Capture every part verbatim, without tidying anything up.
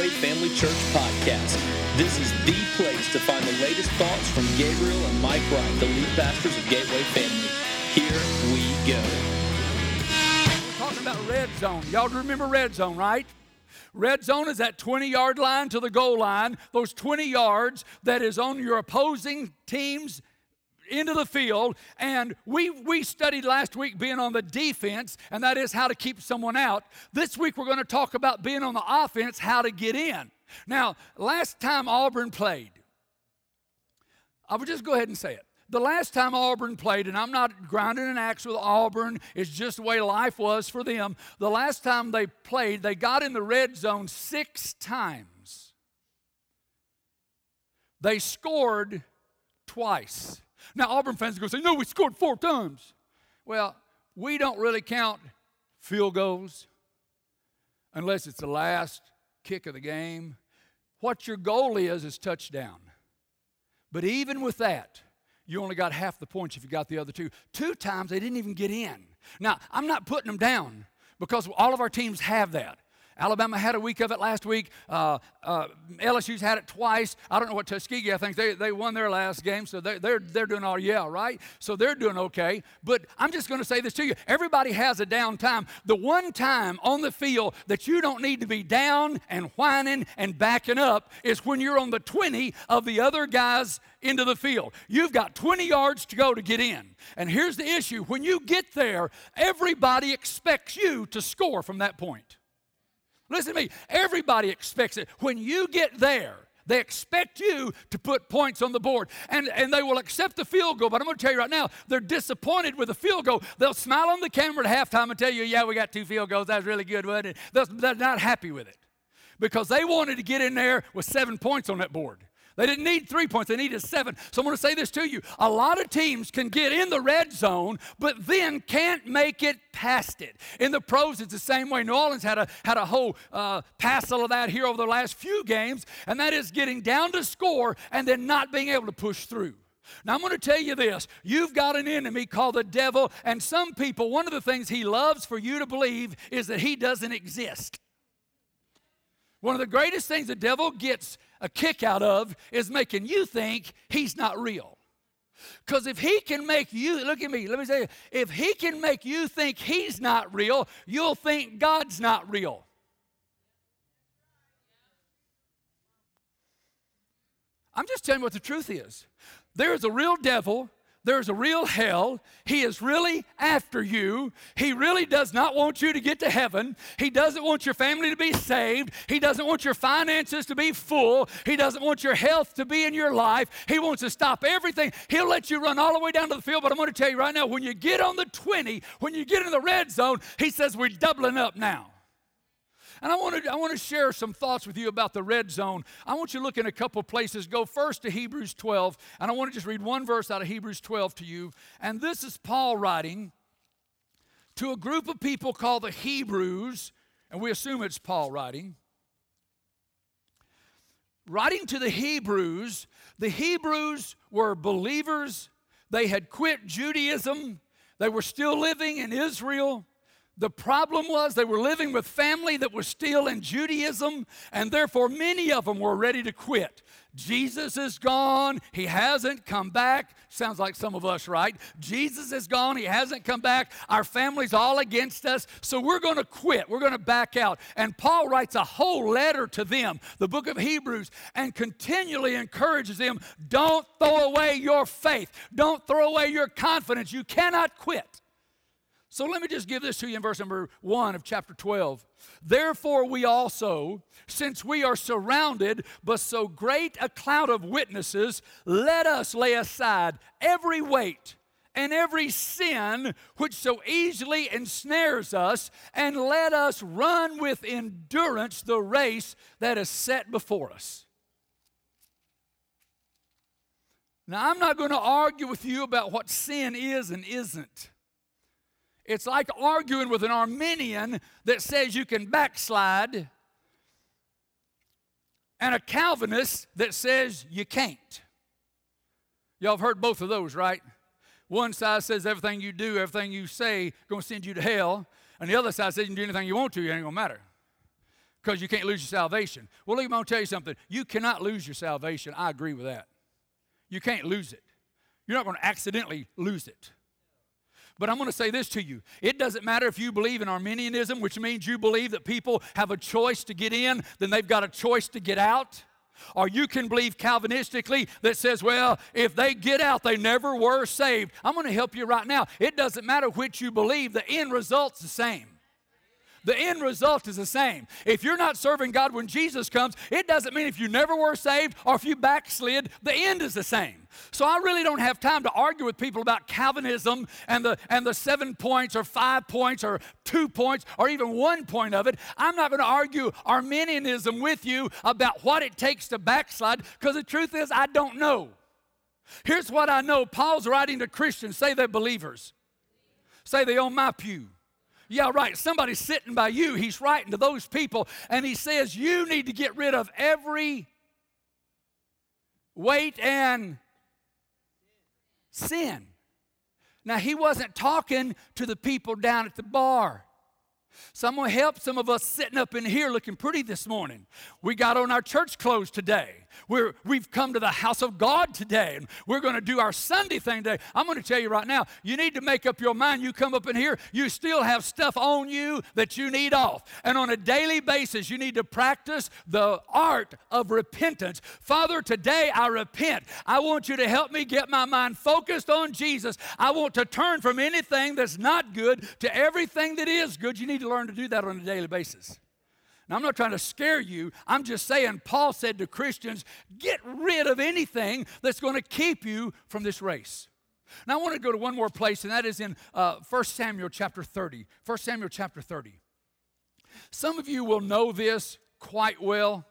Family Church podcast. This is the place to find the latest thoughts from Gabriel and Mike Wright, the lead pastors of Gateway Family. Here we go. We're talking about red zone. Y'all remember red zone, right? Red zone is that twenty-yard line to the goal line, those twenty yards that is on your opposing team's into the field. And we we studied last week being on the defense, and that is how to keep someone out. This week we're going to talk about being on the offense, how to get in. Now, last time Auburn played, I would just go ahead and say it. The last time Auburn played, and I'm not grinding an axe with Auburn, it's just the way life was for them. The last time they played, they got in the red zone six times. They scored twice. Now, Auburn fans are going to say, no, we scored four times. Well, we don't really count field goals unless it's the last kick of the game. What your goal is is touchdown. But even with that, you only got half the points if you got the other two. Two times they didn't even get in. Now, I'm not putting them down because all of our teams have that. Alabama had a week of it last week. Uh, uh, L S U's had it twice. I don't know what Tuskegee, I think they, they won their last game, so they're, they're, they're doing all, yeah, right? So they're doing okay. But I'm just going to say this to you. Everybody has a down time. The one time on the field that you don't need to be down and whining and backing up is when you're on the twenty of the other guys into the field. You've got twenty yards to go to get in. And here's the issue. When you get there, everybody expects you to score from that point. Listen to me, everybody expects it. When you get there, they expect you to put points on the board. And, and they will accept the field goal, but I'm going to tell you right now, they're disappointed with the field goal. They'll smile on the camera at halftime and tell you, yeah, we got two field goals. That was really good, wasn't it? They're, they're not happy with it because they wanted to get in there with seven points on that board. They didn't need three points. They needed seven. So I'm going to say this to you. A lot of teams can get in the red zone, but then can't make it past it. In the pros, it's the same way. New Orleans had a, had a whole uh, passel of that here over the last few games, and that is getting down to score and then not being able to push through. Now, I'm going to tell you this. You've got an enemy called the devil, and some people, one of the things he loves for you to believe is that he doesn't exist. One of the greatest things the devil gets a kick out of is making you think he's not real. Because if he can make you, look at me, let me say, if he can make you think he's not real, you'll think God's not real. I'm just telling you what the truth is. There's a real devil. There's a real hell. He is really after you. He really does not want you to get to heaven. He doesn't want your family to be saved. He doesn't want your finances to be full. He doesn't want your health to be in your life. He wants to stop everything. He'll let you run all the way down to the field, but I'm going to tell you right now, when you get on the twenty, when you get in the red zone, he says we're doubling up now. And I want to I want to share some thoughts with you about the red zone. I want you to look in a couple places. Go first to Hebrews twelve, and I want to just read one verse out of Hebrews twelve to you. And this is Paul writing to a group of people called the Hebrews, and we assume it's Paul writing. Writing to the Hebrews, the Hebrews were believers. They had quit Judaism. They were still living in Israel. The problem was they were living with family that was still in Judaism, and therefore many of them were ready to quit. Jesus is gone. He hasn't come back. Sounds like some of us, right? Jesus is gone. He hasn't come back. Our family's all against us, so we're going to quit. We're going to back out. And Paul writes a whole letter to them, the book of Hebrews, and continually encourages them, don't throw away your faith. Don't throw away your confidence. You cannot quit. So let me just give this to you in verse number one of chapter twelve. Therefore we also, since we are surrounded by so great a cloud of witnesses, let us lay aside every weight and every sin which so easily ensnares us, and let us run with endurance the race that is set before us. Now, I'm not going to argue with you about what sin is and isn't. It's like arguing with an Arminian that says you can backslide and a Calvinist that says you can't. Y'all have heard both of those, right? One side says everything you do, everything you say, going to send you to hell. And the other side says you can do anything you want to, it ain't going to matter. because you can't lose your salvation. Well, look, I'm going to tell you something. You cannot lose your salvation. I agree with that. You can't lose it. You're not going to accidentally lose it. But I'm going to say this to you. It doesn't matter if you believe in Arminianism, which means you believe that people have a choice to get in, then they've got a choice to get out. Or you can believe Calvinistically that says, well, if they get out, they never were saved. I'm going to help you right now. It doesn't matter which you believe. The end result's the same. The end result is the same. If you're not serving God when Jesus comes, it doesn't mean if you never were saved or if you backslid, the end is the same. So I really don't have time to argue with people about Calvinism and the, and the seven points or five points or two points or even one point of it. I'm not going to argue Arminianism with you about what it takes to backslide, because the truth is I don't know. Here's what I know. Paul's writing to Christians. Say they're believers. Say they own my pew. Yeah, right. Somebody's sitting by you. He's writing to those people, and he says, you need to get rid of every weight and sin. Now, he wasn't talking to the people down at the bar. So I'm going to help some of us sitting up in here looking pretty this morning. We got on our church clothes today. We're, we've come to the house of God today, and we're going to do our Sunday thing today. I'm going to tell you right now, you need to make up your mind. You come up in here, you still have stuff on you that you need off. And on a daily basis, you need to practice the art of repentance. Father, today I repent. I want you to help me get my mind focused on Jesus. I want to turn from anything that's not good to everything that is good. You need to learn to do that on a daily basis. Now, I'm not trying to scare you. I'm just saying Paul said to Christians, get rid of anything that's going to keep you from this race. Now, I want to go to one more place, and that is in uh, First Samuel chapter thirty. First Samuel chapter thirty. Some of you will know this quite well.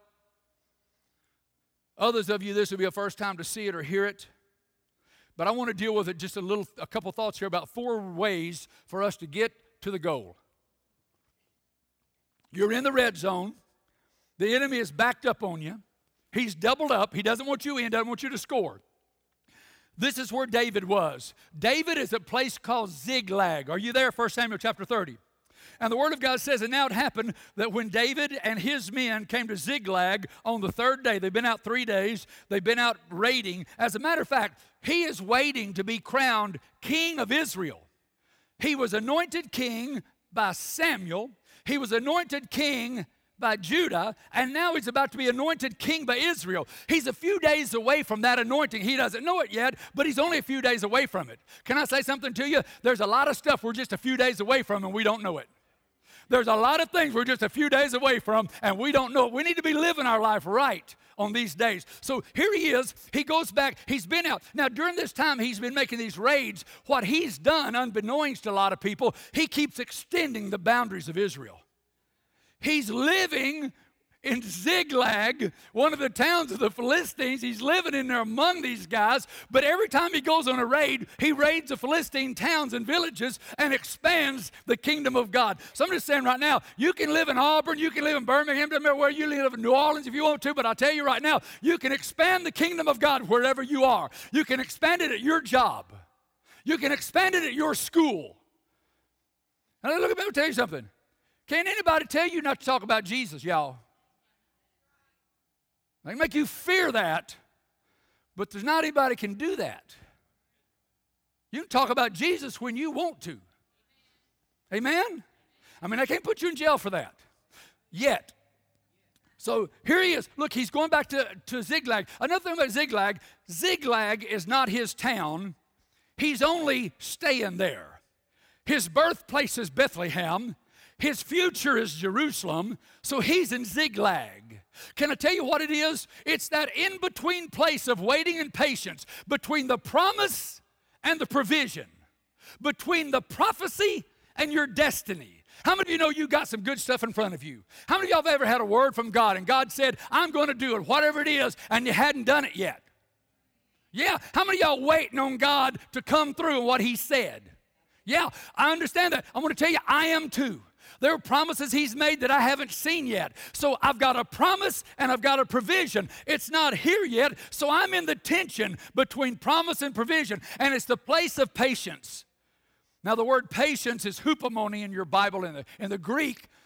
Others of you, this will be a first time to see it or hear it. But I want to deal with it just a little, a couple thoughts here about four ways for us to get to the goal. You're in the red zone. The enemy is backed up on you. He's doubled up. He doesn't want you in, doesn't want you to score. This is where David was. David is at a place called Ziklag. Are you there? First Samuel chapter thirty. And the Word of God says, and now it happened that when David and his men came to Ziklag on the third day, they've been out three days, they've been out raiding. As a matter of fact, he is waiting to be crowned king of Israel. He was anointed king by Samuel. He was anointed king by Judah, and now he's about to be anointed king by Israel. He's a few days away from that anointing. He doesn't know it yet, but he's only a few days away from it. Can I say something to you? There's a lot of stuff we're just a few days away from, and we don't know it. There's a lot of things we're just a few days away from, and we don't know it. We need to be living our life right on these days. So here he is. He goes back. He's been out. Now, during this time, he's been making these raids. What he's done, unbeknownst to a lot of people, he keeps extending the boundaries of Israel. He's living in Ziklag, one of the towns of the Philistines. He's living in there among these guys, but every time he goes on a raid, he raids the Philistine towns and villages and expands the kingdom of God. So I'm just saying right now, you can live in Auburn, you can live in Birmingham, doesn't matter where you live, in New Orleans if you want to, but I'll tell you right now, you can expand the kingdom of God wherever you are. You can expand it at your job. You can expand it at your school. Now look at me, I'll tell you something. Can't anybody tell you not to talk about Jesus, y'all? They make you fear that, but there's not anybody can do that. You can talk about Jesus when you want to. Amen? I mean, I can't put you in jail for that yet. So here he is. Look, he's going back to, to Ziklag. Another thing about Ziklag, Ziklag is not his town. He's only staying there. His birthplace is Bethlehem. His future is Jerusalem, so he's in Ziklag. Can I tell you what it is? It's that in-between place of waiting and patience between the promise and the provision, between the prophecy and your destiny. How many of you know you got some good stuff in front of you? How many of y'all have ever had a word from God and God said, I'm going to do it, whatever it is, and you hadn't done it yet? Yeah, how many of y'all waiting on God to come through what he said? Yeah, I understand that. I want to tell you, I am too. There are promises he's made that I haven't seen yet. So I've got a promise and I've got a provision. It's not here yet, so I'm in the tension between promise and provision, and it's the place of patience. Now, the word patience is hupomone in your Bible in the, in the Greek,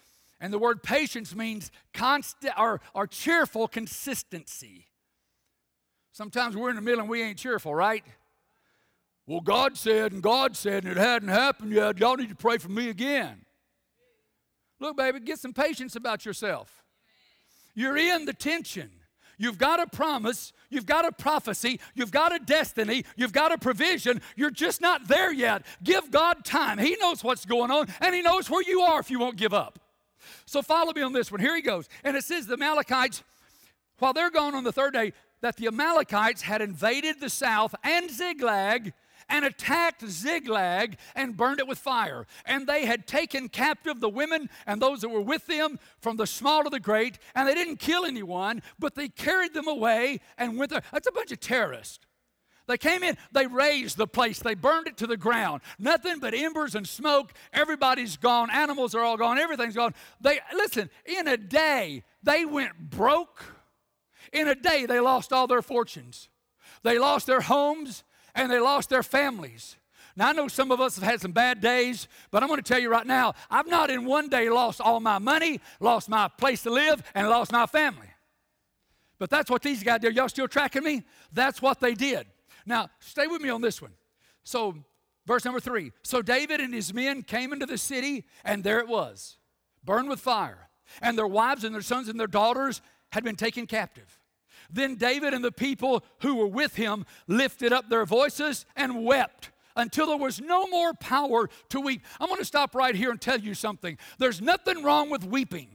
And the word patience means constant or, or cheerful consistency. Sometimes we're in the middle and we ain't cheerful, right? Well, God said and God said and it hadn't happened yet. Y'all need to pray for me again. Look, baby, get some patience about yourself. You're in the tension. You've got a promise, you've got a prophecy, you've got a destiny, you've got a provision. You're just not there yet. Give God time. He knows what's going on, and He knows where you are if you won't give up. So follow me on this one. Here he goes. And it says the Amalekites, while they're gone on the third day, that the Amalekites had invaded the south and Ziklag and attacked Ziklag and burned it with fire. And they had taken captive the women and those that were with them, from the small to the great, and they didn't kill anyone, but they carried them away and went there. That's a bunch of terrorists. They came in, they razed the place, they burned it to the ground. Nothing but embers and smoke. Everybody's gone, animals are all gone, everything's gone. They, listen, in a day, they went broke. In a day, they lost all their fortunes. They lost their homes, and they lost their families. Now, I know some of us have had some bad days, but I'm going to tell you right now, I've not in one day lost all my money, lost my place to live, and lost my family. But that's what these guys did. Y'all still tracking me? That's what they did. Now, stay with me on this one. So, verse number three. So David and his men came into the city, and there it was, burned with fire. And their wives and their sons and their daughters had been taken captive. Then David and the people who were with him lifted up their voices and wept until there was no more power to weep. I'm going to stop right here and tell you something. There's nothing wrong with weeping.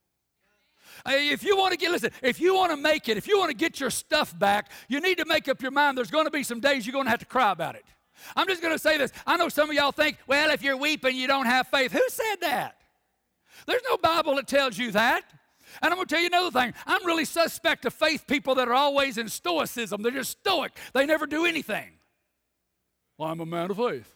If you want to get, listen, if you want to make it, if you want to get your stuff back, you need to make up your mind there's going to be some days you're going to have to cry about it. I'm just going to say this. I know some of y'all think, well, if you're weeping, you don't have faith. Who said that? There's no Bible that tells you that. And I'm going to tell you another thing. I'm really suspect of faith people that are always in stoicism. They're just stoic. They never do anything. Well, I'm a man of faith.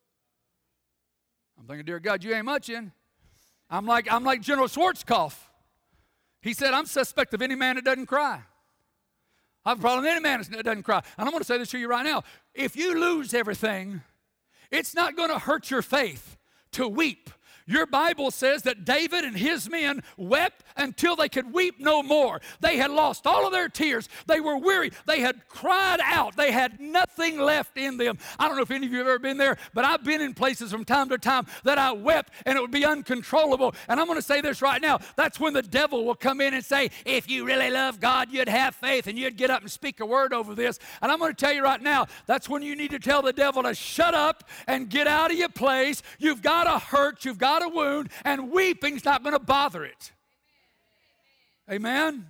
I'm thinking, dear God, you ain't much in. I'm like, I'm like General Schwarzkopf. He said, I'm suspect of any man that doesn't cry. I have a problem with any man that doesn't cry. And I'm going to say this to you right now. If you lose everything, it's not going to hurt your faith to weep. Your Bible says that David and his men wept until they could weep no more. They had lost all of their tears. They were weary. They had cried out. They had nothing left in them. I don't know if any of you have ever been there, but I've been in places from time to time that I wept and it would be uncontrollable. And I'm going to say this right now. That's when the devil will come in and say, if you really love God, you'd have faith and you'd get up and speak a word over this. And I'm going to tell you right now, that's when you need to tell the devil to shut up and get out of your place. You've got a hurt. You've got a wound, and weeping's not going to bother it. Amen?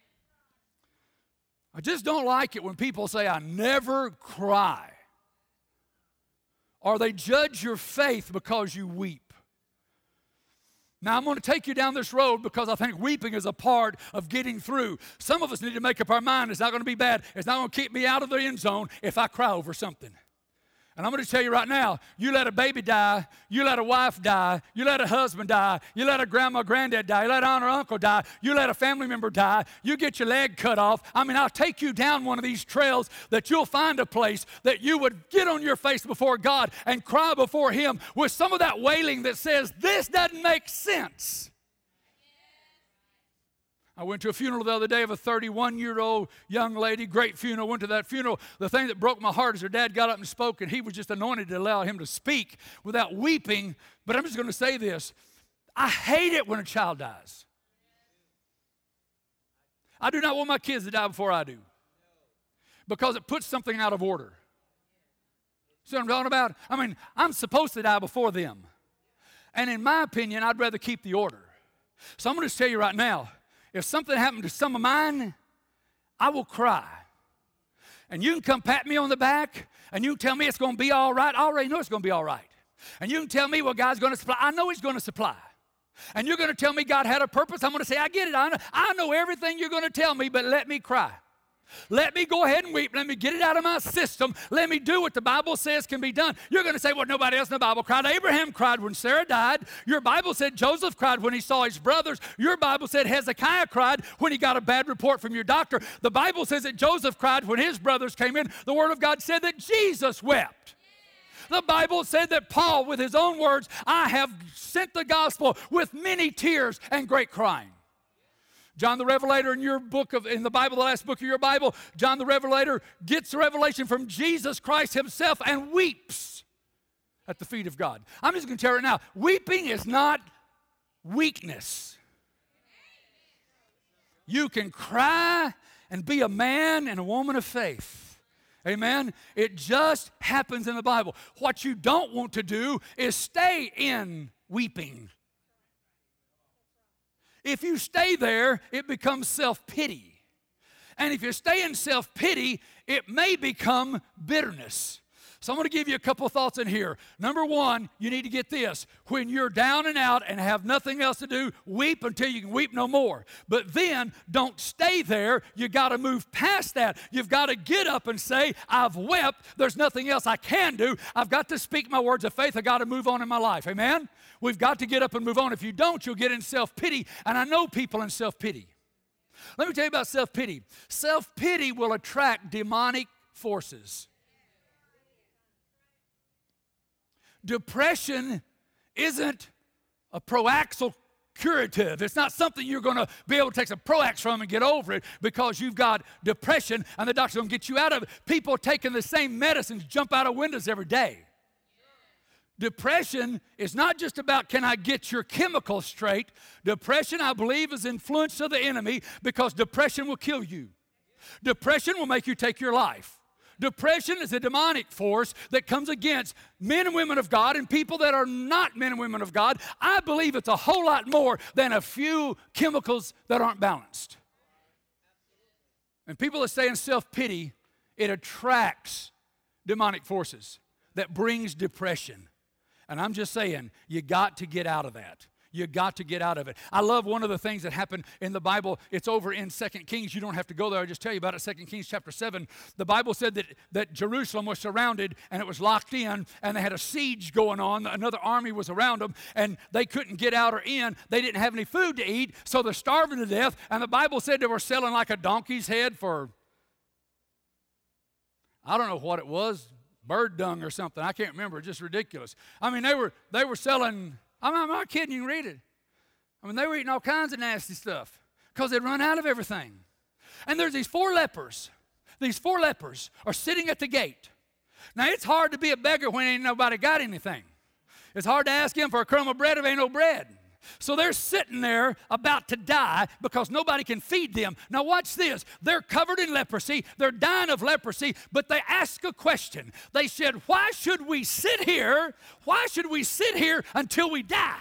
I just don't like it when people say, I never cry. Or they judge your faith because you weep. Now, I'm going to take you down this road because I think weeping is a part of getting through. Some of us need to make up our mind it's not going to be bad. It's not going to keep me out of the end zone if I cry over something. And I'm going to tell you right now, you let a baby die, you let a wife die, you let a husband die, you let a grandma, granddad die, you let an aunt or uncle die, you let a family member die, you get your leg cut off. I mean, I'll take you down one of these trails that you'll find a place that you would get on your face before God and cry before Him with some of that wailing that says, this doesn't make sense. I went to a funeral the other day of a thirty-one-year-old young lady, great funeral, went to that funeral. The thing that broke my heart is her dad got up and spoke, and he was just anointed to allow him to speak without weeping. But I'm just going to say this. I hate it when a child dies. I do not want my kids to die before I do because it puts something out of order. See what I'm talking about? I mean, I'm supposed to die before them. And in my opinion, I'd rather keep the order. So I'm going to tell you right now, if something happened to some of mine, I will cry. And you can come pat me on the back, and you can tell me it's going to be all right. I already know it's going to be all right. And you can tell me, well, God's going to supply. I know He's going to supply. And you're going to tell me God had a purpose. I'm going to say, I get it. I know, I know everything you're going to tell me, but let me cry. Let me go ahead and weep. Let me get it out of my system. Let me do what the Bible says can be done. You're going to say, well, nobody else in the Bible cried. Abraham cried when Sarah died. Your Bible said Joseph cried when he saw his brothers. Your Bible said Hezekiah cried when he got a bad report from your doctor. The Bible says that Joseph cried when his brothers came in. The Word of God said that Jesus wept. The Bible said that Paul, with his own words, I have sent the gospel with many tears and great crying. John the Revelator in your book of, in the Bible, the last book of your Bible, John the Revelator gets the revelation from Jesus Christ himself and weeps at the feet of God. I'm just going to tell you right now, weeping is not weakness. You can cry and be a man and a woman of faith. Amen? It just happens in the Bible. What you don't want to do is stay in weeping. If you stay there, it becomes self-pity. And if you stay in self-pity, it may become bitterness. So I'm going to give you a couple of thoughts in here. Number one, you need to get this. When you're down and out and have nothing else to do, weep until you can weep no more. But then don't stay there. You got to move past that. You've got to get up and say, I've wept. There's nothing else I can do. I've got to speak my words of faith. I've got to move on in my life. Amen? We've got to get up and move on. If you don't, you'll get in self-pity. And I know people in self-pity. Let me tell you about self-pity. Self-pity will attract demonic forces. Depression isn't a Proaxil curative. It's not something you're going to be able to take some Proax from and get over it because you've got depression and the doctor's going to get you out of it. People taking the same medicines jump out of windows every day. Depression is not just about can I get your chemicals straight. Depression, I believe, is influence of the enemy because depression will kill you. Depression will make you take your life. Depression is a demonic force that comes against men and women of God and people that are not men and women of God. I believe it's a whole lot more than a few chemicals that aren't balanced. And people that stay in self-pity, it attracts demonic forces that brings depression. And I'm just saying, you got to get out of that. You got to get out of it. I love one of the things that happened in the Bible. It's over in Second Kings. You don't have to go there. I'll just tell you about it. Second Kings chapter seven. The Bible said that, that Jerusalem was surrounded and it was locked in and they had a siege going on. Another army was around them and they couldn't get out or in. They didn't have any food to eat, so they're starving to death. And the Bible said they were selling like a donkey's head for, I don't know what it was, bird dung or something. I can't remember. Just ridiculous. I mean, they were they were selling... I'm, I'm not kidding, you can read it. I mean, they were eating all kinds of nasty stuff because they'd run out of everything. And there's these four lepers. These four lepers are sitting at the gate. Now, it's hard to be a beggar when ain't nobody got anything. It's hard to ask him for a crumb of bread if ain't no bread. So they're sitting there about to die because nobody can feed them. Now watch this. They're covered in leprosy. They're dying of leprosy, but they ask a question. They said, why should we sit here? Why should we sit here until we die?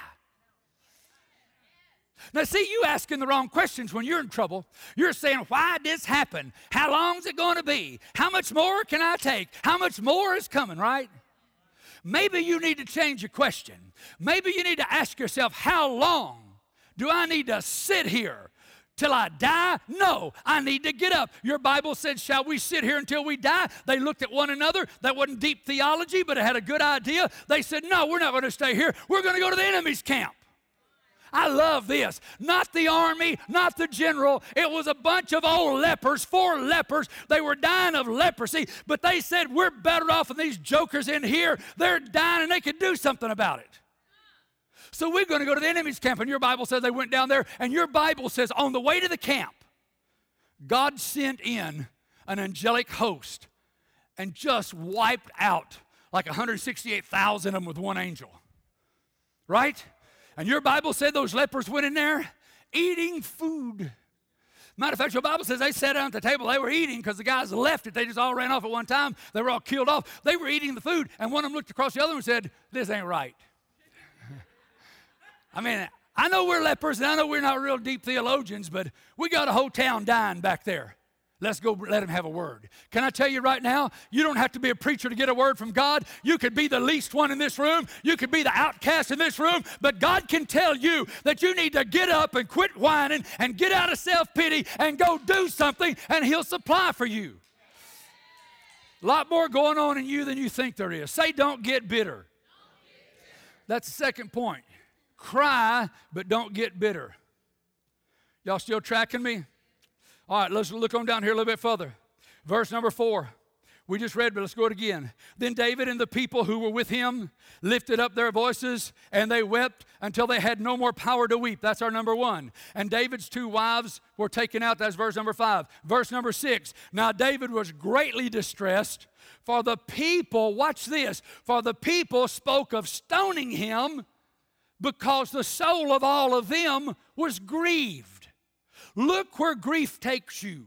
Now see, you asking the wrong questions when you're in trouble. You're saying, why did this happen? How long is it going to be? How much more can I take? How much more is coming, right? Maybe you need to change your question. Maybe you need to ask yourself, how long do I need to sit here till I die? No, I need to get up. Your Bible said, shall we sit here until we die? They looked at one another. That wasn't deep theology, but it had a good idea. They said, no, we're not going to stay here. We're going to go to the enemy's camp. I love this. Not the army, not the general. It was a bunch of old lepers, four lepers. They were dying of leprosy, but they said, we're better off than these jokers in here. They're dying and they could do something about it. So we're going to go to the enemy's camp. And your Bible says they went down there. And your Bible says on the way to the camp, God sent in an angelic host and just wiped out like one hundred sixty-eight thousand of them with one angel. Right? And your Bible said those lepers went in there eating food. Matter of fact, your Bible says they sat down at the table. They were eating because the guys left it. They just all ran off at one time. They were all killed off. They were eating the food. And one of them looked across the other one and said, this ain't right. I mean, I know we're lepers and I know we're not real deep theologians, but we got a whole town dying back there. Let's go let him have a word. Can I tell you right now, you don't have to be a preacher to get a word from God. You could be the least one in this room. You could be the outcast in this room. But God can tell you that you need to get up and quit whining and get out of self-pity and go do something, and he'll supply for you. A lot more going on in you than you think there is. Say, don't get bitter. That's the second point. Cry, but don't get bitter. Y'all still tracking me? All right, let's look on down here a little bit further. Verse number four. We just read, but let's go it again. Then David and the people who were with him lifted up their voices, and they wept until they had no more power to weep. That's our number one. And David's two wives were taken out. That's verse number five. Verse number six. Now David was greatly distressed, for the people, watch this, for the people spoke of stoning him because the soul of all of them was grieved. Look where grief takes you.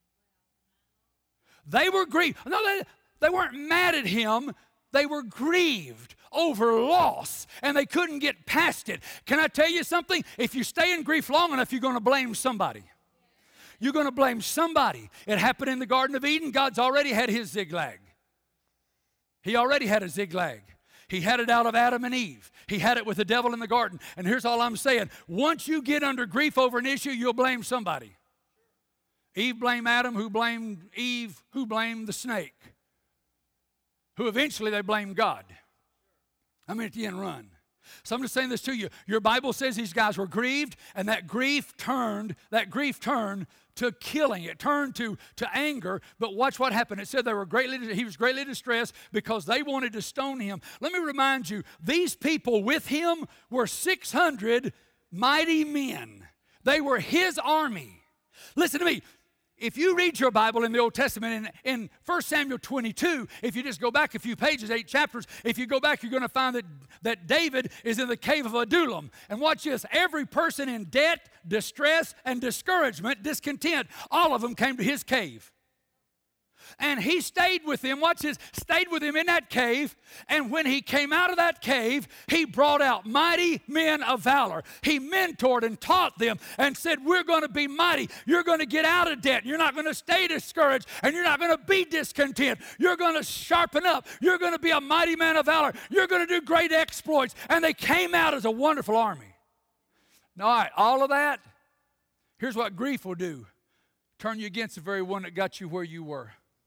They were grieved. No, they, they weren't mad at him. They were grieved over loss, and they couldn't get past it. Can I tell you something? If you stay in grief long enough, you're going to blame somebody. You're going to blame somebody. It happened in the Garden of Eden. God's already had his zigzag. He already had a zigzag. He had it out of Adam and Eve. He had it with the devil in the garden. And here's all I'm saying. Once you get under grief over an issue, you'll blame somebody. Eve blamed Adam, who blamed Eve, who blamed the snake, who eventually they blamed God. I mean, at the end run. So I'm just saying this to you. Your Bible says these guys were grieved, and that grief turned, that grief turned to killing. It turned to, to anger. But watch what happened. It said they were greatly, he was greatly distressed because they wanted to stone him. Let me remind you, these people with him were six hundred mighty men. They were his army. Listen to me. If you read your Bible in the Old Testament, in, in First Samuel twenty-two, if you just go back a few pages, eight chapters, if you go back, you're going to find that, that David is in the cave of Adullam. And watch this. Every person in debt, distress, and discouragement, discontent, all of them came to his cave. And he stayed with them, watch this, stayed with him in that cave. And when he came out of that cave, he brought out mighty men of valor. He mentored and taught them and said, we're going to be mighty. You're going to get out of debt. You're not going to stay discouraged. And you're not going to be discontent. You're going to sharpen up. You're going to be a mighty man of valor. You're going to do great exploits. And they came out as a wonderful army. Now, all right, all of that, here's what grief will do. Turn you against the very one that got you where you were.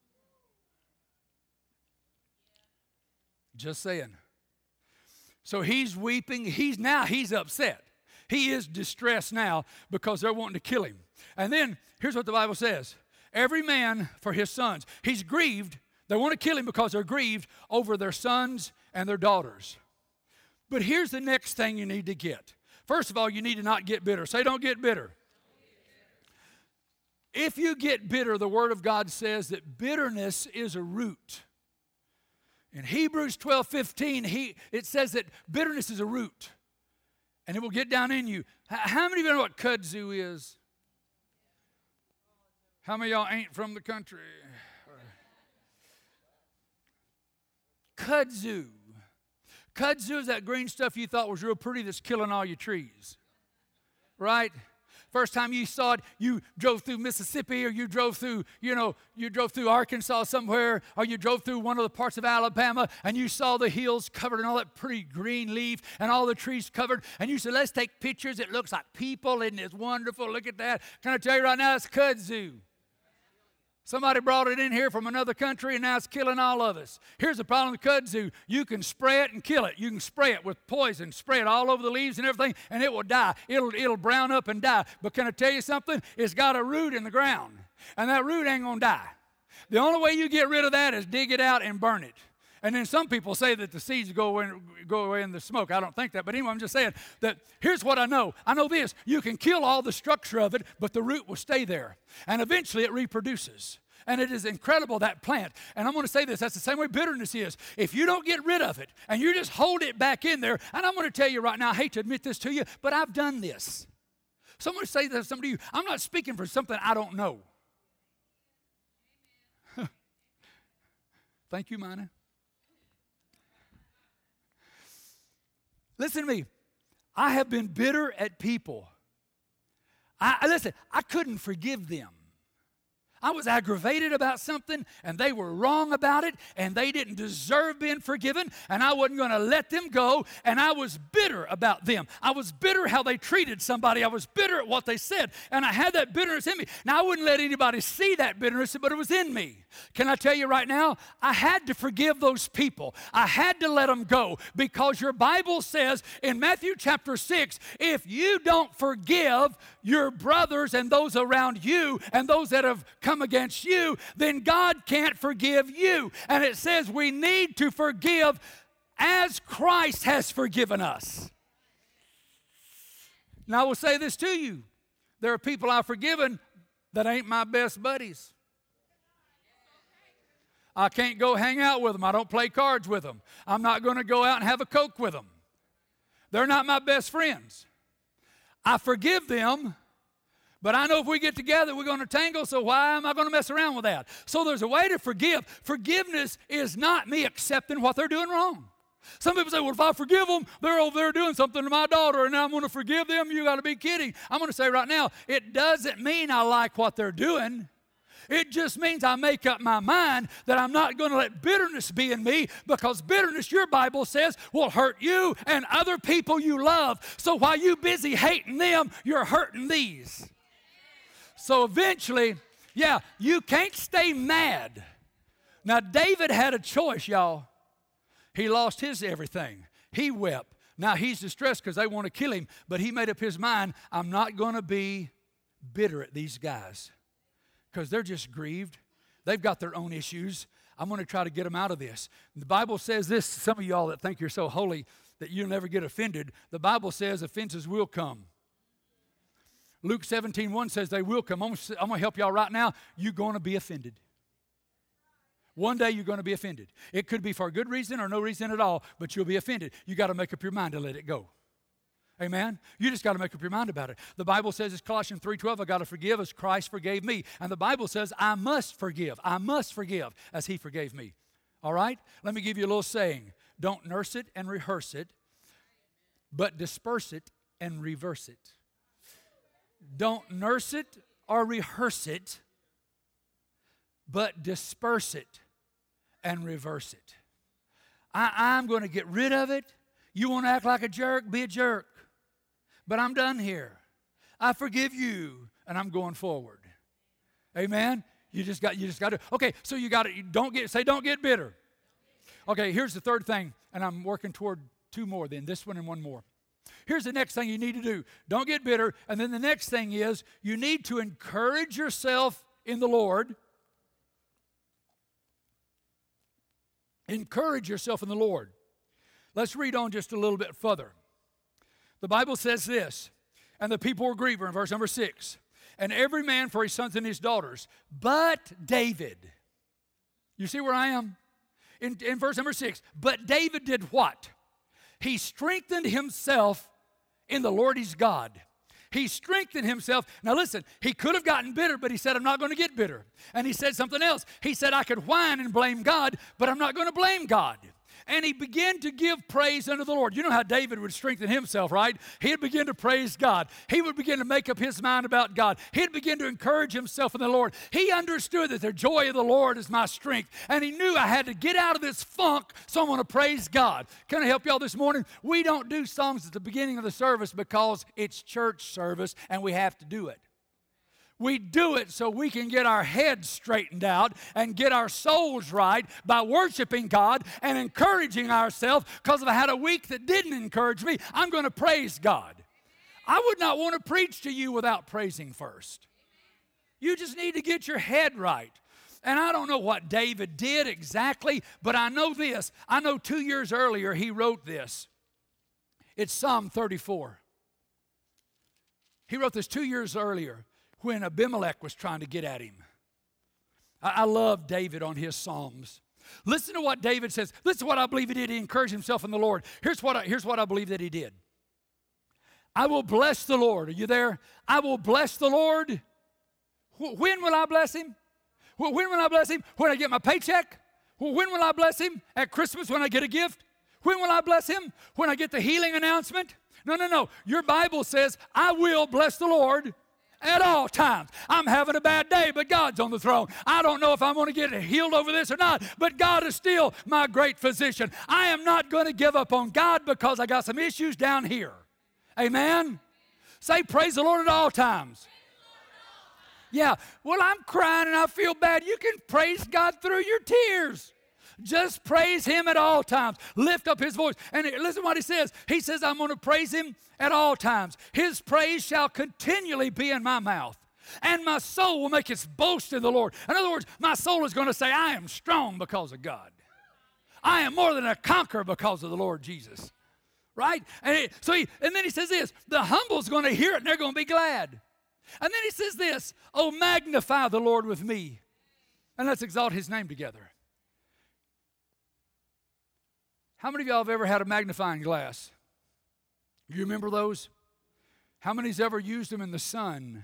Just saying. So he's weeping. He's now, he's upset. He is distressed now because they're wanting to kill him. And then, here's what the Bible says. Every man for his sons. He's grieved. They want to kill him because they're grieved over their sons and their daughters. But here's the next thing you need to get. First of all, you need to not get bitter. Say, don't get bitter. If you get bitter, the Word of God says that bitterness is a root. In Hebrews twelve fifteen, he, it says that bitterness is a root, and it will get down in you. How many of you know what kudzu is? How many of y'all ain't from the country? Kudzu. Kudzu is that green stuff you thought was real pretty that's killing all your trees, right? First time you saw it, you drove through Mississippi, or you drove through, you know, you drove through Arkansas somewhere, or you drove through one of the parts of Alabama, and you saw the hills covered in all that pretty green leaf and all the trees covered, and you said, let's take pictures. It looks like people, and it's wonderful. Look at that. Can I tell you right now, it's kudzu. Somebody brought it in here from another country, and now it's killing all of us. Here's the problem with kudzu. You can spray it and kill it. You can spray it with poison, spray it all over the leaves and everything, and it will die. It'll, it'll brown up and die. But can I tell you something? It's got a root in the ground, and that root ain't going to die. The only way you get rid of that is dig it out and burn it. And then some people say that the seeds go away, go away in the smoke. I don't think that. But anyway, I'm just saying that here's what I know. I know this. You can kill all the structure of it, but the root will stay there. And eventually it reproduces. And it is incredible, that plant. And I'm going to say this. That's the same way bitterness is. If you don't get rid of it and you just hold it back in there, and I'm going to tell you right now, I hate to admit this to you, but I've done this. So I'm going to say this to somebody, you. I'm not speaking for something I don't know. Thank you, Mina. Listen to me. I have been bitter at people. I, listen, I couldn't forgive them. I was aggravated about something, and they were wrong about it, and they didn't deserve being forgiven, and I wasn't going to let them go, and I was bitter about them. I was bitter how they treated somebody. I was bitter at what they said, and I had that bitterness in me. Now, I wouldn't let anybody see that bitterness, but it was in me. Can I tell you right now, I had to forgive those people. I had to let them go, because your Bible says in Matthew chapter six, if you don't forgive your brothers and those around you and those that have come come against you, then God can't forgive you. And it says we need to forgive as Christ has forgiven us. Now, I will say this to you. There are people I've forgiven that ain't my best buddies. I can't go hang out with them. I don't play cards with them. I'm not going to go out and have a Coke with them. They're not my best friends. I forgive them, but I know if we get together, we're going to tangle, so why am I going to mess around with that? So there's a way to forgive. Forgiveness is not me accepting what they're doing wrong. Some people say, well, if I forgive them, they're over there doing something to my daughter, and I'm going to forgive them. You got to be kidding. I'm going to say right now, it doesn't mean I like what they're doing. It just means I make up my mind that I'm not going to let bitterness be in me, because bitterness, your Bible says, will hurt you and other people you love. So while you busy hating them, you're hurting these. So eventually, yeah, you can't stay mad. Now, David had a choice, y'all. He lost his everything. He wept. Now, he's distressed because they want to kill him, but he made up his mind, I'm not going to be bitter at these guys, because they're just grieved. They've got their own issues. I'm going to try to get them out of this. The Bible says this, some of y'all that think you're so holy that you'll never get offended, the Bible says offenses will come. Luke seventeen one says they will come. I'm going to, I'm going to help y'all right now. You're going to be offended. One day you're going to be offended. It could be for a good reason or no reason at all, but you'll be offended. You got to make up your mind to let it go. Amen? You just got to make up your mind about it. The Bible says, it's Colossians three twelve, I got to forgive as Christ forgave me. And the Bible says, I must forgive. I must forgive as he forgave me. All right? Let me give you a little saying. Don't nurse it and rehearse it, but disperse it and reverse it. Don't nurse it or rehearse it, but disperse it and reverse it. I, I'm going to get rid of it. You want to act like a jerk? Be a jerk. But I'm done here. I forgive you, and I'm going forward. Amen? You just got you just got to. Okay, so you got to don't get say don't get bitter. Okay, here's the third thing, and I'm working toward two more then, this one and one more. Here's the next thing you need to do. Don't get bitter. And then the next thing is you need to encourage yourself in the Lord. Encourage yourself in the Lord. Let's read on just a little bit further. The Bible says this, and the people were grieved, in verse number six, and every man for his sons and his daughters, but David. You see where I am? In, in verse number six, but David did what? He strengthened himself in the Lord his God. He strengthened himself. Now listen, he could have gotten bitter, but he said, I'm not going to get bitter. And he said something else. He said, I could whine and blame God, but I'm not going to blame God. And he began to give praise unto the Lord. You know how David would strengthen himself, right? He'd begin to praise God. He would begin to make up his mind about God. He'd begin to encourage himself in the Lord. He understood that the joy of the Lord is my strength. And he knew I had to get out of this funk, so I'm going to praise God. Can I help y'all this morning? We don't do songs at the beginning of the service because it's church service and we have to do it. We do it so we can get our heads straightened out and get our souls right by worshiping God and encouraging ourselves. Because if I had a week that didn't encourage me, I'm going to praise God. I would not want to preach to you without praising first. You just need to get your head right. And I don't know what David did exactly, but I know this. I know two years earlier he wrote this. It's Psalm thirty-four. He wrote this two years earlier, when Abimelech was trying to get at him. I, I love David on his Psalms. Listen to what David says. Listen to what I believe he did. He encouraged himself in the Lord. Here's what I, here's what I believe that he did. I will bless the Lord. Are you there? I will bless the Lord. When will I bless him? When will I bless him? When I get my paycheck? When will I bless him? At Christmas when I get a gift? When will I bless him? When I get the healing announcement? No, no, no. Your Bible says, I will bless the Lord at all times. I'm having a bad day, but God's on the throne. I don't know if I'm going to get healed over this or not, but God is still my great physician. I am not going to give up on God because I got some issues down here. Amen? Say praise the Lord at all times. Yeah, well, I'm crying and I feel bad. You can praise God through your tears. Just praise him at all times. Lift up his voice. And listen to what he says. He says, I'm going to praise him at all times. His praise shall continually be in my mouth. And my soul will make its boast in the Lord. In other words, my soul is going to say, I am strong because of God. I am more than a conqueror because of the Lord Jesus. Right? And, it, so he, and then he says this, the humble's going to hear it and they're going to be glad. And then he says this, oh, magnify the Lord with me. And let's exalt his name together. How many of y'all have ever had a magnifying glass? You remember those? How many's ever used them in the sun?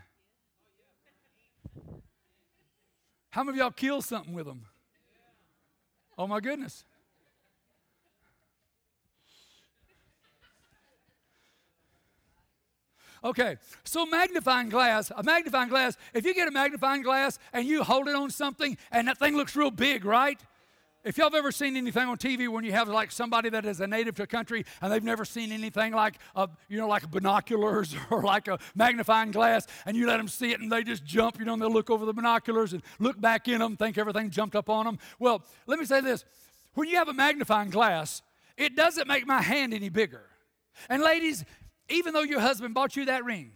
How many of y'all killed something with them? Oh my goodness. Okay, so magnifying glass, a magnifying glass, if you get a magnifying glass and you hold it on something and that thing looks real big, right? If y'all have ever seen anything on T V when you have like somebody that is a native to a country and they've never seen anything like, a, you know, like binoculars or like a magnifying glass, and you let them see it and they just jump, you know, and they'll look over the binoculars and look back in them, think everything jumped up on them. Well, let me say this. When you have a magnifying glass, it doesn't make my hand any bigger. And ladies, even though your husband bought you that ring,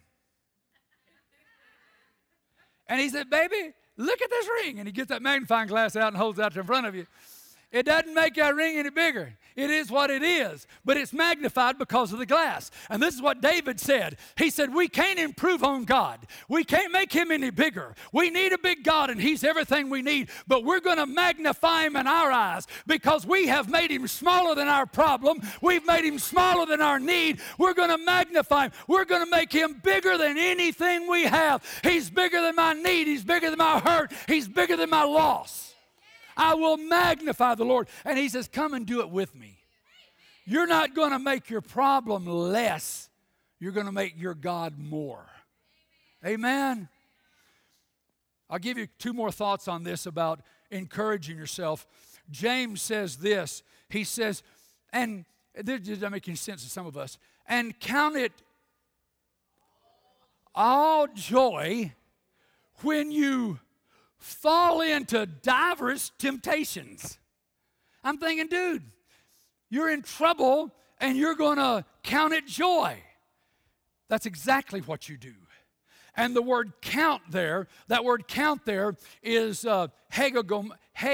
and he said, baby, look at this ring, and he gets that magnifying glass out and holds it out in front of you, it doesn't make that ring any bigger. It is what it is, but it's magnified because of the glass. And this is what David said. He said, we can't improve on God. We can't make him any bigger. We need a big God, and he's everything we need, but we're going to magnify him in our eyes because we have made him smaller than our problem. We've made him smaller than our need. We're going to magnify him. We're going to make him bigger than anything we have. He's bigger than my need. He's bigger than my hurt. He's bigger than my loss. I will magnify the Lord. And he says, come and do it with me. You're not going to make your problem less. You're going to make your God more. Amen. I'll give you two more thoughts on this about encouraging yourself. James says this. He says, and this doesn't make any sense to some of us, and count it all joy when you fall into diverse temptations. I'm thinking, dude, you're in trouble and you're going to count it joy. That's exactly what you do. And the word count there, that word count there is uh, hegemoi,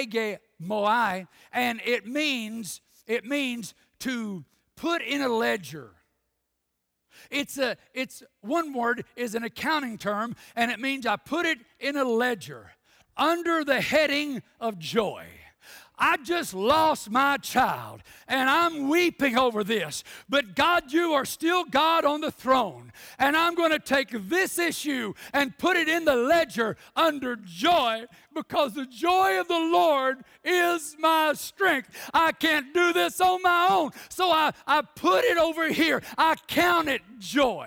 and it means, it means to put in a ledger. It's a, it's one word is an accounting term, and it means I put it in a ledger under the heading of joy. I just lost my child, and I'm weeping over this. But God, you are still God on the throne, and I'm going to take this issue and put it in the ledger under joy, because the joy of the Lord is my strength. I can't do this on my own, so I, I put it over here. I count it joy.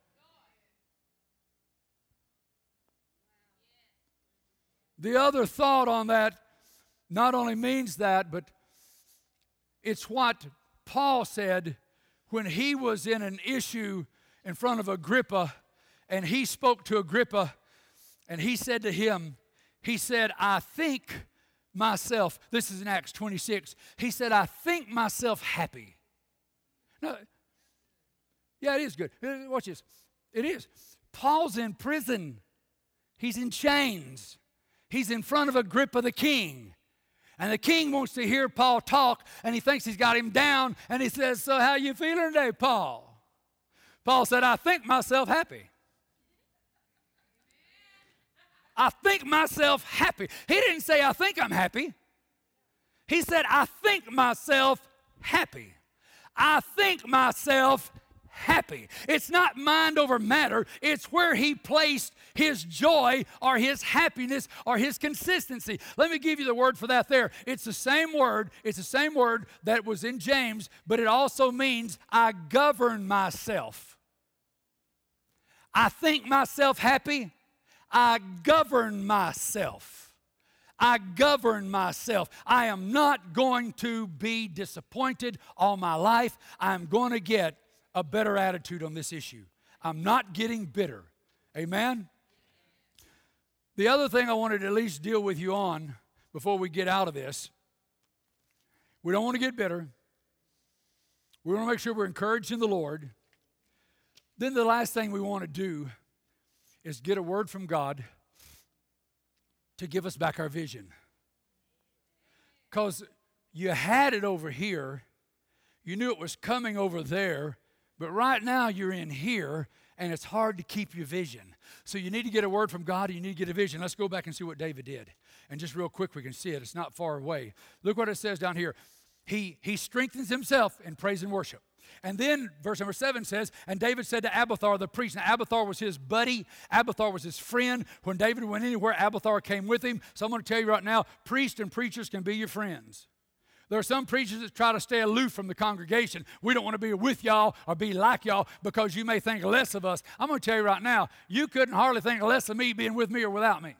The other thought on that not only means that, but it's what Paul said when he was in an issue in front of Agrippa, and he spoke to Agrippa, and he said to him, he said, I think myself, this is in Acts twenty-six, he said, I think myself happy. No, yeah, it is good. Watch this. It is. Paul's in prison. He's in chains. He's in front of Agrippa the king. And the king wants to hear Paul talk, and he thinks he's got him down, and he says, so how you feeling today, Paul? Paul said, I think myself happy. I think myself happy. He didn't say, I think I'm happy. He said, I think myself happy. I think myself happy. It's not mind over matter. It's where he placed his joy or his happiness or his consistency. Let me give you the word for that there. It's the same word. It's the same word that was in James, but it also means I govern myself. I think myself happy. I govern myself. I govern myself. I am not going to be disappointed all my life. I'm going to get a better attitude on this issue. I'm not getting bitter. Amen? The other thing I wanted to at least deal with you on before we get out of this, we don't want to get bitter. We want to make sure we're encouraged in the Lord. Then the last thing we want to do is get a word from God to give us back our vision. Because you had it over here, you knew it was coming over there, but right now you're in here, and it's hard to keep your vision. So you need to get a word from God, and you need to get a vision. Let's go back and see what David did. And just real quick, we can see it. It's not far away. Look what it says down here. He, he strengthens himself in praise and worship. And then verse number seven says, and David said to Abiathar the priest. Now Abiathar was his buddy. Abiathar was his friend. When David went anywhere, Abiathar came with him. So I'm going to tell you right now, priests and preachers can be your friends. There are some preachers that try to stay aloof from the congregation. We don't want to be with y'all or be like y'all because you may think less of us. I'm going to tell you right now, you couldn't hardly think less of me being with me or without me.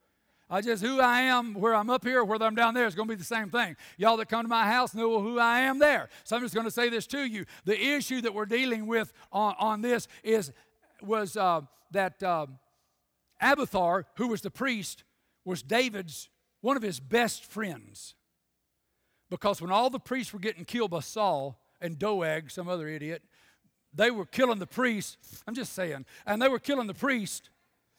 I just, who I am, where I'm up here, or whether I'm down there, is going to be the same thing. Y'all that come to my house know who I am there. So I'm just going to say this to you. The issue that we're dealing with on, on this is was uh, that uh, Abiathar, who was the priest, was David's, one of his best friends. Because when all the priests were getting killed by Saul and Doeg, some other idiot, they were killing the priest. I'm just saying. And they were killing the priest.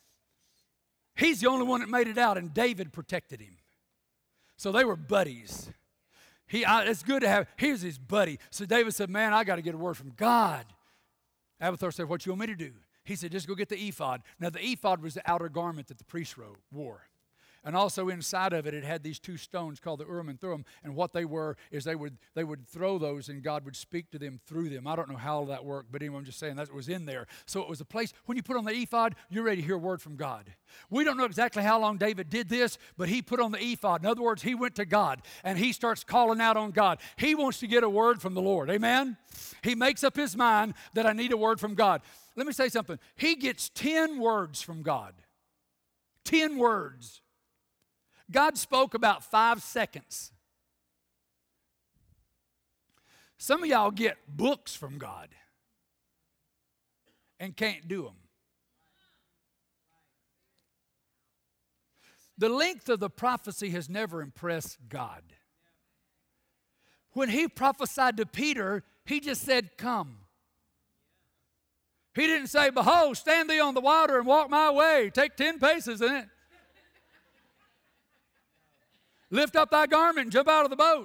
He's the only one that made it out, and David protected him. So they were buddies. He, I, it's good to have, here's his buddy. So David said, man, I got to get a word from God. Abiathar said, what you want me to do? He said, just go get the ephod. Now, the ephod was the outer garment that the priest wore. And also inside of it, it had these two stones called the Urim and Thummim. And what they were is they would they would throw those, and God would speak to them through them. I don't know how that worked, but anyway, I'm just saying that was in there. So it was a place, when you put on the ephod, you're ready to hear a word from God. We don't know exactly how long David did this, but he put on the ephod. In other words, he went to God, and he starts calling out on God. He wants to get a word from the Lord. Amen? He makes up his mind that I need a word from God. Let me say something. He gets ten words from God. Ten words. God spoke about five seconds. Some of y'all get books from God and can't do them. The length of the prophecy has never impressed God. When he prophesied to Peter, he just said, come. He didn't say, behold, stand thee on the water and walk my way. Take ten paces in it. Lift up thy garment and jump out of the boat.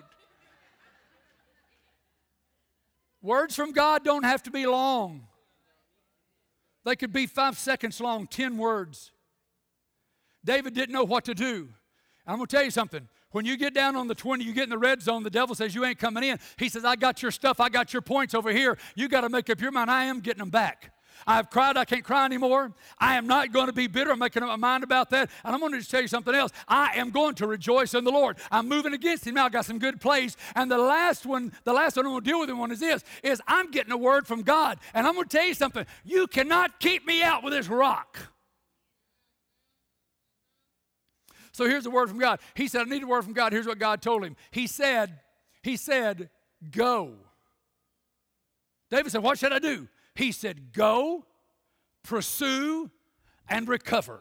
Words from God don't have to be long. They could be five seconds long, ten words. David didn't know what to do. I'm going to tell you something. When you get down on the twenty, you get in the red zone, the devil says you ain't coming in. He says, I got your stuff. I got your points over here. You got to make up your mind. I am getting them back. I've cried, I can't cry anymore. I am not going to be bitter. I'm making up my mind about that. And I'm going to just tell you something else. I am going to rejoice in the Lord. I'm moving against him now. I got some good plays. And the last one, the last one I'm going to deal with him on is this, is I'm getting a word from God. And I'm going to tell you something. You cannot keep me out with this rock. So here's the word from God. He said, I need a word from God. Here's what God told him. He said, he said, go. David said, what should I do? He said, go, pursue, and recover.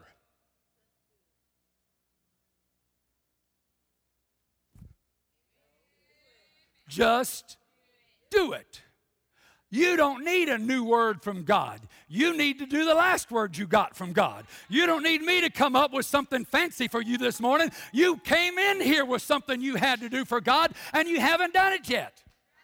Just do it. You don't need a new word from God. You need to do the last word you got from God. You don't need me to come up with something fancy for you this morning. You came in here with something you had to do for God, and you haven't done it yet.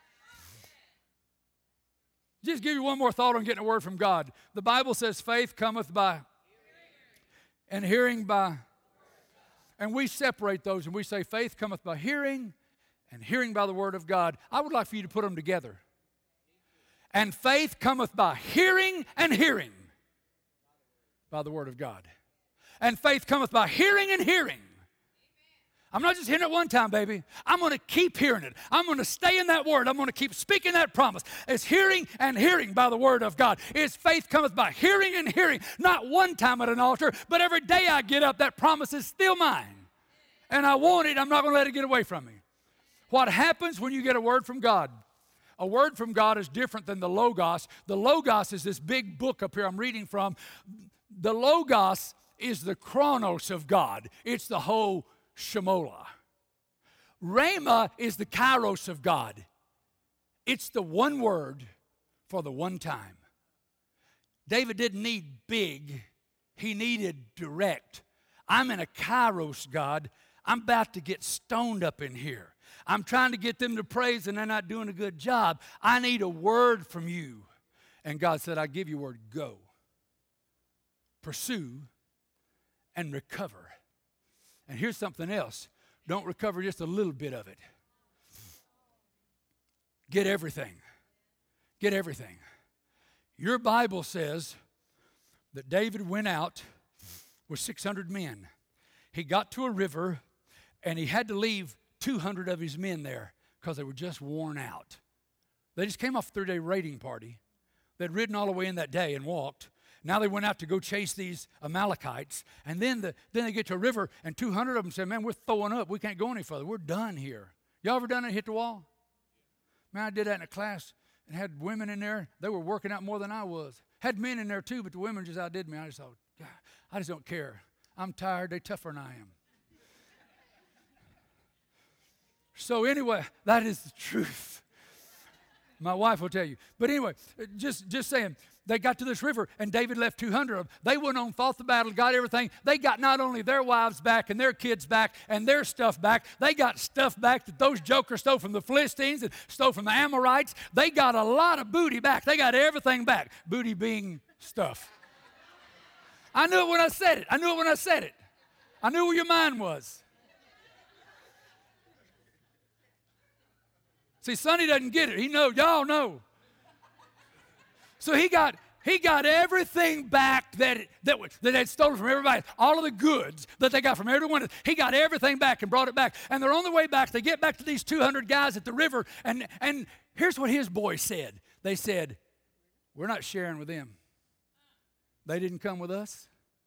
Just give you one more thought on getting a word from God. The Bible says faith cometh by and hearing by. And we separate those and we say faith cometh by hearing and hearing by the word of God. I would like for you to put them together. And faith cometh by hearing and hearing by the word of God. And faith cometh by hearing and hearing. I'm not just hearing it one time, baby. I'm going to keep hearing it. I'm going to stay in that word. I'm going to keep speaking that promise. It's hearing and hearing by the word of God. It's faith cometh by hearing and hearing. Not one time at an altar, but every day I get up, that promise is still mine. And I want it. I'm not going to let it get away from me. What happens when you get a word from God? A word from God is different than the Logos. The Logos is this big book up here I'm reading from. The Logos is the chronos of God. It's the whole Shemolah. Rhema is the kairos of God. It's the one word for the one time. David didn't need big. He needed direct. I'm in a kairos, God. I'm about to get stoned up in here. I'm trying to get them to praise and they're not doing a good job. I need a word from you. And God said, I give you a word, go. Pursue and recover. And here's something else. Don't recover just a little bit of it. Get everything. Get everything. Your Bible says that David went out with six hundred men. He got to a river, and he had to leave two hundred of his men there because they were just worn out. They just came off a three-day raiding party. They'd ridden all the way in that day and walked. Now they went out to go chase these Amalekites. And then, the, then they get to a river, and two hundred of them say, man, we're throwing up. We can't go any further. We're done here. Y'all ever done it, hit the wall? Man, I did that in a class and had women in there. They were working out more than I was. Had men in there too, but the women just outdid me. I just thought, God, I just don't care. I'm tired. They're tougher than I am. So anyway, that is the truth. My wife will tell you. But anyway, just, just saying, they got to this river, and David left two hundred of them. They went on, fought the battle, got everything. They got not only their wives back and their kids back and their stuff back, they got stuff back that those jokers stole from the Philistines and stole from the Amorites. They got a lot of booty back. They got everything back. Booty being stuff. I knew it when I said it. I knew it when I said it. I knew where your mind was. See, Sonny doesn't get it. He knows. Y'all know. So he got he got everything back that it, that that had stolen from everybody. All of the goods that they got from everyone. He got everything back and brought it back. And they're on the way back. They get back to these two hundred guys at the river. And, and here's what his boys said. They said, we're not sharing with them. They didn't come with us.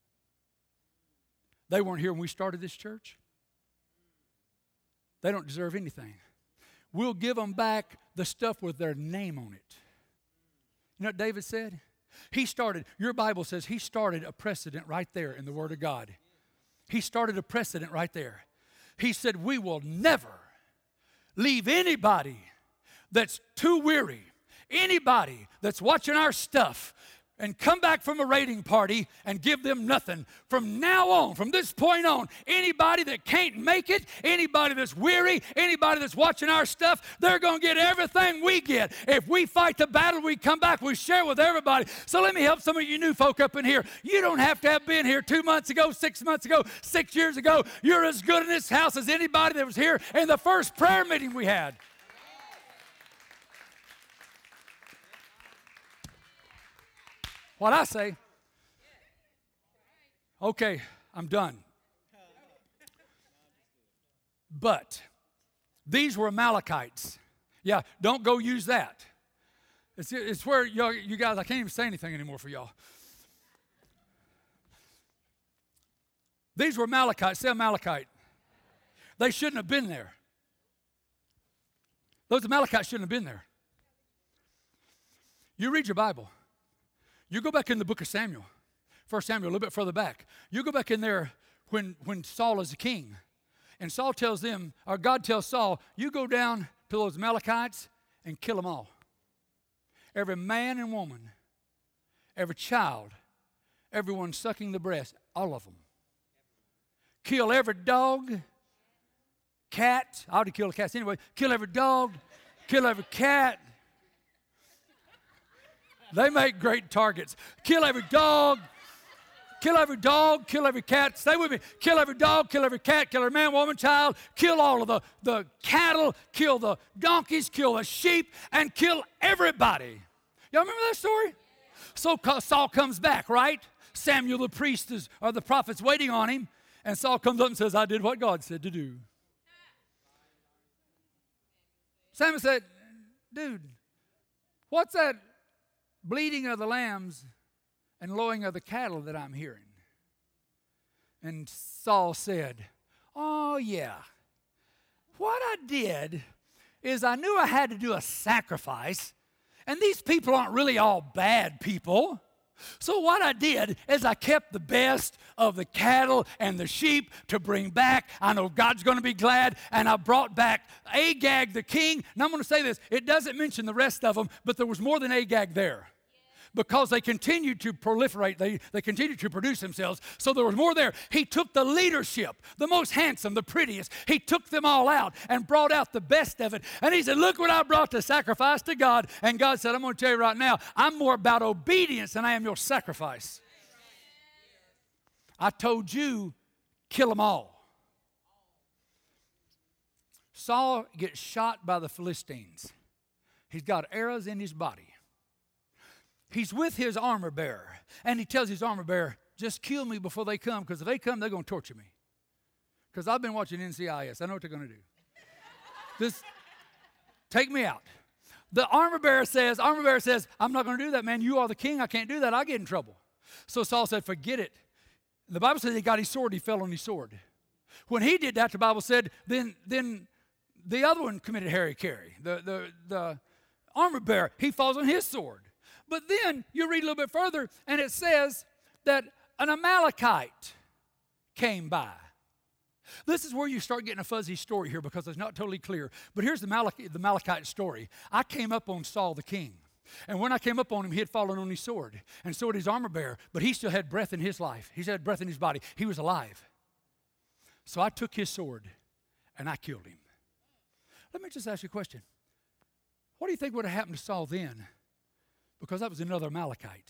They weren't here when we started this church. They don't deserve anything. We'll give them back the stuff with their name on it. You know what David said? He started, your Bible says he started a precedent right there in the Word of God. He started a precedent right there. He said, we will never leave anybody that's too weary, anybody that's watching our stuff, and come back from a raiding party and give them nothing. From now on, from this point on, anybody that can't make it, anybody that's weary, anybody that's watching our stuff, they're going to get everything we get. If we fight the battle, we come back, we share with everybody. So let me help some of you new folk up in here. You don't have to have been here two months ago, six months ago, six years ago. You're as good in this house as anybody that was here in the first prayer meeting we had. What I say? Okay, I'm done. But these were Amalekites. Yeah, don't go use that. It's, it's where y'all, you guys, I can't even say anything anymore for y'all. These were Amalekites. Say Amalekite. They shouldn't have been there. Those Amalekites shouldn't have been there. You read your Bible. You go back in the book of Samuel, First Samuel, a little bit further back. You go back in there when, when Saul is the king. And Saul tells them, or God tells Saul, you go down to those Amalekites and kill them all. Every man and woman, every child, everyone sucking the breast, all of them. Kill every dog, cat. I ought to kill the cats anyway. Kill every dog, kill every cat. They make great targets. Kill every dog, kill every dog, kill every cat. Stay with me. Kill every dog, kill every cat, kill every man, woman, child. Kill all of the, the cattle, kill the donkeys, kill the sheep, and kill everybody. Y'all remember that story? So Saul comes back, right? Samuel the priest is, or the prophet's waiting on him. And Saul comes up and says, I did what God said to do. Samuel said, dude, what's that bleating of the lambs and lowing of the cattle that I'm hearing? And Saul said, oh, yeah. What I did is I knew I had to do a sacrifice, and these people aren't really all bad people. So what I did is I kept the best of the cattle and the sheep to bring back. I know God's going to be glad. And I brought back Agag the king. Now I'm going to say this. It doesn't mention the rest of them, but there was more than Agag there. because they continued to proliferate. They, they continued to produce themselves. So there was more there. He took the leadership, the most handsome, the prettiest. He took them all out and brought out the best of it. And he said, look what I brought to sacrifice to God. And God said, I'm going to tell you right now, I'm more about obedience than I am your sacrifice. I told you, kill them all. Saul gets shot by the Philistines. He's got arrows in his body. He's with his armor bearer, and he tells his armor bearer, just kill me before they come, because if they come, they're going to torture me. Because I've been watching N C I S. I know what they're going to do. Just take me out. The armor bearer says, armor bearer says, I'm not going to do that, man. You are the king. I can't do that. I get in trouble. So Saul said, forget it. The Bible says he got his sword. He fell on his sword. When he did that, the Bible said, then, then the other one committed hara-kiri. The, the, the armor bearer, he falls on his sword. But then you read a little bit further, and it says that an Amalekite came by. This is where you start getting a fuzzy story here because it's not totally clear. But here's the, Malach- the Amalekite story. I came up on Saul the king. And when I came up on him, he had fallen on his sword. And so had his armor bearer. But he still had breath in his life. He still had breath in his body. He was alive. So I took his sword, and I killed him. Let me just ask you a question. What do you think would have happened to Saul then? Because that was another Amalekite.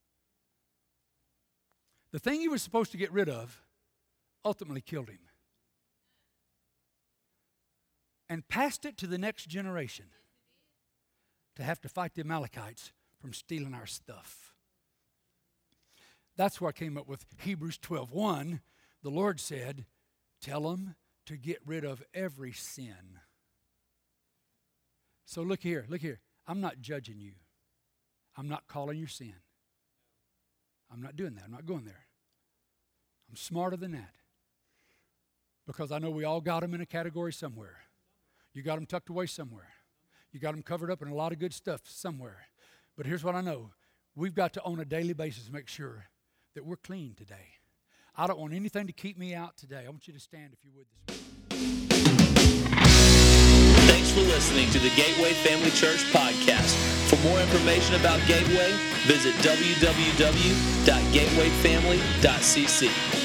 The thing he was supposed to get rid of ultimately killed him. And passed it to the next generation to have to fight the Amalekites from stealing our stuff. That's where I came up with Hebrews twelve one. The Lord said, tell them to get rid of every sin. So look here, look here. I'm not judging you. I'm not calling your sin. I'm not doing that. I'm not going there. I'm smarter than that. Because I know we all got them in a category somewhere. You got them tucked away somewhere. You got them covered up in a lot of good stuff somewhere. But here's what I know. We've got to, on a daily basis, make sure that we're clean today. I don't want anything to keep me out today. I want you to stand if you would this morning. Thanks for listening to the Gateway Family Church podcast. For more information about Gateway, visit w w w dot gateway family dot c c.